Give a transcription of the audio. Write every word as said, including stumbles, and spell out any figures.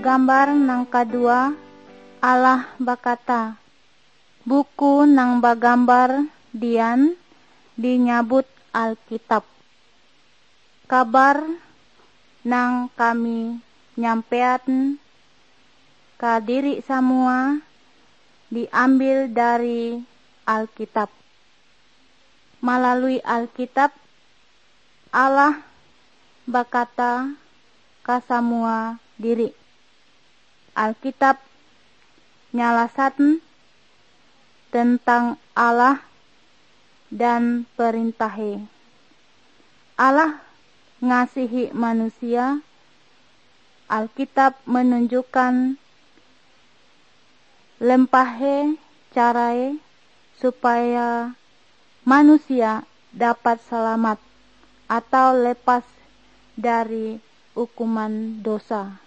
Gambar nang kadua, Allah bakata, buku nang bagambar dian dinyabut Alkitab. Kabar nang kami nyampean ka diri semua diambil dari Alkitab. Melalui Alkitab, Allah bakata ka semua diri. Alkitab nyalasan tentang Allah dan perintahnya. Allah ngasihi manusia. Alkitab menunjukkan lempahe carae supaya manusia dapat selamat atau lepas dari hukuman dosa.